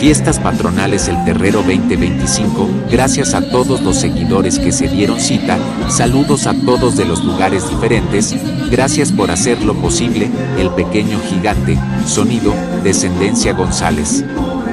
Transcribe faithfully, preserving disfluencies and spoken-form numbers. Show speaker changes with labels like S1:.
S1: Fiestas patronales El Terrero veinte veinticinco, gracias a todos los seguidores que se dieron cita, saludos a todos de los lugares diferentes, gracias por hacerlo posible, El Pequeño Gigante, sonido, Descendencia González.